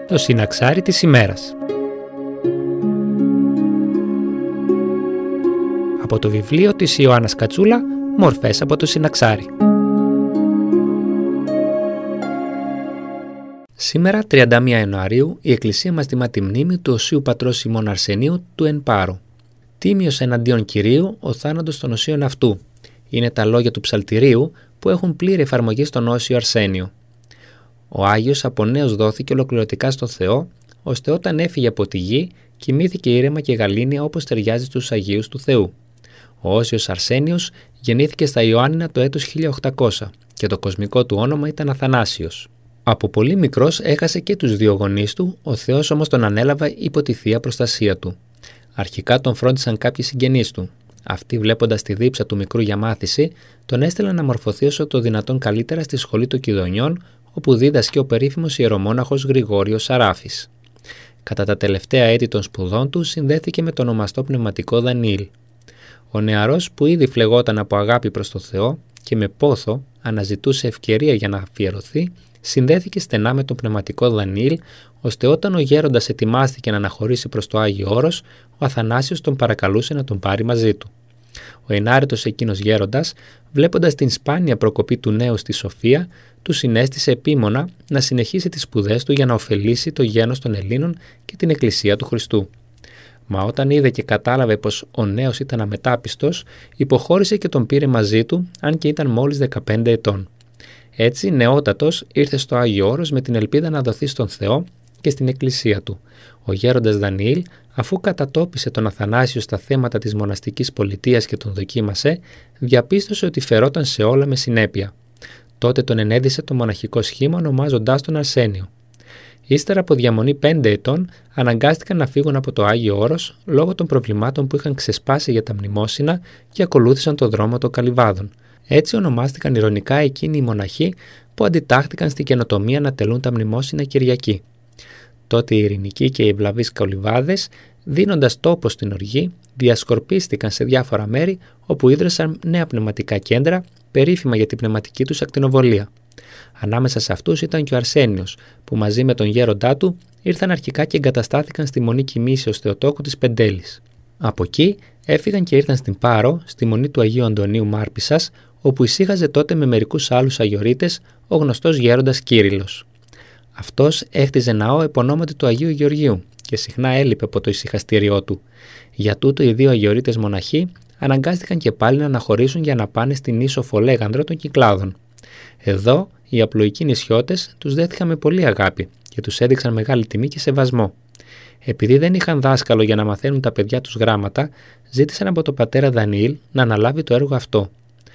το συναξάρι της ημέρας. Από το βιβλίο της Ιωάννας Κατσούλα, «Μορφές από το συναξάρι». Σήμερα, 31 Ιανουαρίου, η Εκκλησία μας τιμά τη μνήμη του Οσίου Πατρός ημών Αρσενίου του Εν Πάρο. «Τίμιος εναντίον Κυρίου ο θάνατος των οσίων αυτού» είναι τα λόγια του ψαλτηρίου που έχουν πλήρη εφαρμογή στον Όσιο Αρσένιο. Ο Άγιος από νέος δόθηκε ολοκληρωτικά στο Θεό, ώστε όταν έφυγε από τη γη, κοιμήθηκε ήρεμα και γαλήνια όπως ταιριάζει στους Αγίους του Θεού. Ο Όσιος Αρσένιος γεννήθηκε στα Ιωάννινα το έτος 1800 και το κοσμικό του όνομα ήταν Αθανάσιος. Από πολύ μικρός έχασε και τους δύο γονείς του, ο Θεός όμως τον ανέλαβε υπό τη θεία προστασία του. Αρχικά τον φρόντισαν κάποιοι συγγενείς του. Αυτοί, βλέποντας τη δίψα του μικρού για μάθηση, τον έστειλαν να μορφωθεί όσο το δυνατόν καλύτερα στη σχολή των Κιδωνιών, όπου δίδασκε ο περίφημος ιερομόναχος Γρηγόριος Σαράφης. Κατά τα τελευταία έτη των σπουδών του, συνδέθηκε με τον ονομαστό πνευματικό Δανιήλ. Ο νεαρός, που ήδη φλεγόταν από αγάπη προς το Θεό και με πόθο αναζητούσε ευκαιρία για να αφιερωθεί, συνδέθηκε στενά με τον πνευματικό Δανιήλ, ώστε όταν ο γέροντας ετοιμάστηκε να αναχωρήσει προς το Άγιο Όρος, ο Αθανάσιος τον παρακαλούσε να τον πάρει μαζί του. Ο ενάρετος εκείνος γέροντας, βλέποντας την σπάνια προκοπή του νέου στη σοφία, του συνέστησε επίμονα να συνεχίσει τις σπουδές του για να ωφελήσει το γένος των Ελλήνων και την Εκκλησία του Χριστού. Μα όταν είδε και κατάλαβε πως ο νέος ήταν αμετάπιστος, υποχώρησε και τον πήρε μαζί του, αν και ήταν μόλις 15 ετών. Έτσι, νεότατος ήρθε στο Άγιο Όρος με την ελπίδα να δοθεί στον Θεό και στην Εκκλησία του. Ο γέροντας Δανιήλ, αφού κατατόπισε τον Αθανάσιο στα θέματα της μοναστικής πολιτείας και τον δοκίμασε, διαπίστωσε ότι φερόταν σε όλα με συνέπεια. Τότε τον ενέδισε το μοναχικό σχήμα ονομάζοντάς τον Αρσένιο. Ύστερα από διαμονή 5 ετών, αναγκάστηκαν να φύγουν από το Άγιο Όρος λόγω των προβλημάτων που είχαν ξεσπάσει για τα μνημόσυνα και ακολούθησαν το δρόμο των Καλυβάδων. Έτσι ονομάστηκαν ηρωνικά εκείνοι οι μοναχοί που αντιτάχθηκαν στην καινοτομία να τελούν τα μνημόσυνα Κυριακή. Τότε οι ειρηνικοί και οι ευλαβείς Καλυβάδες, δίνοντας τόπο στην οργή, διασκορπίστηκαν σε διάφορα μέρη όπου ίδρυσαν νέα πνευματικά κέντρα, περίφημα για την πνευματική τους ακτινοβολία. Ανάμεσα σε αυτούς ήταν και ο Αρσένιος, που μαζί με τον γέροντά του ήρθαν αρχικά και εγκαταστάθηκαν στη Μονή Κοιμήσεως Θεοτόκου της Πεντέλης. Από εκεί έφυγαν και ήρθαν στην Πάρο, στη Μονή του Αγίου Αντωνίου Μάρπισσας, όπου ησύχαζε τότε με μερικούς άλλους αγιορείτες ο γνωστός γέροντας Κύριλλος. Αυτός έχτιζε ναό επωνόματι του Αγίου Γεωργίου και συχνά έλειπε από το ησυχαστήριό του. Για τούτο οι δύο αγιορείτες μοναχοί αναγκάστηκαν και πάλι να αναχωρήσουν για να πάνε στην ίσο Φολέγανδρο των Κυκλάδων. Εδώ οι απλοϊκοί νησιώτες τους δέχτηκαν με πολύ αγάπη και τους έδειξαν μεγάλη τιμή και σεβασμό. Επειδή δεν είχαν δάσκαλο για να μαθαίνουν τα παιδιά τους γράμματα, ζήτησαν από τον πατέρα Δανιήλ να αναλάβει το έργο αυτό.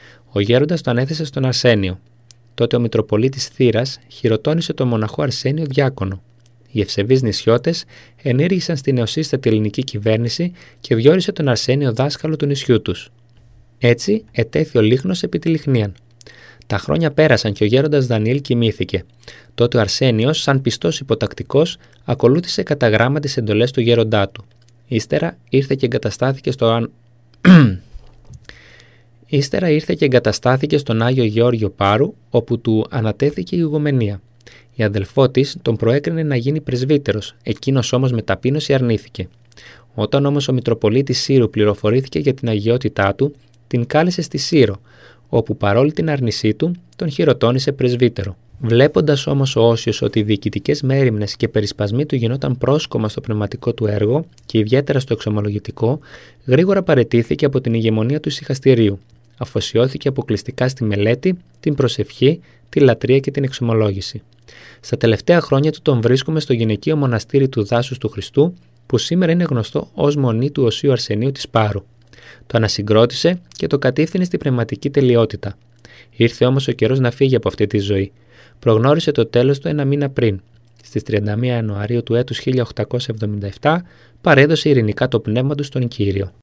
Ο γέροντας το ανέθεσε στον Αρσένιο. Τότε ο Μητροπολίτης Θήρας χειροτώνησε τον μοναχό Αρσένιο διάκονο. Οι ευσεβείς νησιώτες ενήργησαν στη νεοσύστατη ελληνική κυβέρνηση και διόρισε τον Αρσένιο δάσκαλο του νησιού τους. Έτσι ετέθη ο Λίχνος επί τη Λιχνίαν. Τα χρόνια πέρασαν και ο γέροντας Δανιήλ κοιμήθηκε. Τότε ο Αρσένιος, σαν πιστός υποτακτικός, ακολούθησε κατά γράμμα τις εντολές του γέροντά του. Ύστερα ήρθε και εγκαταστάθηκε στον Άγιο Γεώργιο Πάρου, όπου του ανατέθηκε η ηγουμενία. Η αδελφό της τον προέκρινε να γίνει πρεσβύτερος, εκείνος όμως με ταπείνωση αρνήθηκε. Όταν όμως ο Μητροπολίτης Σύρου πληροφορήθηκε για την αγιότητά του, την κάλεσε στη Σύρο, όπου παρόλη την αρνησή του, τον χειροτώνησε πρεσβύτερο. Βλέποντας όμως ο Όσιος ότι οι διοικητικές μέριμνες και περισπασμοί του γινόταν πρόσκομα στο πνευματικό του έργο και ιδιαίτερα στο εξομολογητικό, γρήγορα παραιτήθηκε από την ηγεμονία του ησυχαστηρίου. Αφοσιώθηκε αποκλειστικά στη μελέτη, την προσευχή, τη λατρεία και την εξομολόγηση. Στα τελευταία χρόνια του τον βρίσκουμε στο γυναικείο μοναστήρι του Δάσους του Χριστού, που σήμερα είναι γνωστό ως Μονή του Οσίου Αρσενίου της Πάρου. Το ανασυγκρότησε και το κατήφθηνε στη πνευματική τελειότητα. Ήρθε όμως ο καιρός να φύγει από αυτή τη ζωή. Προγνώρισε το τέλος του ένα μήνα πριν. Στις 31 Ιανουαρίου του έτους 1877 παρέδωσε ειρηνικά το πνεύμα του στον Κύριο.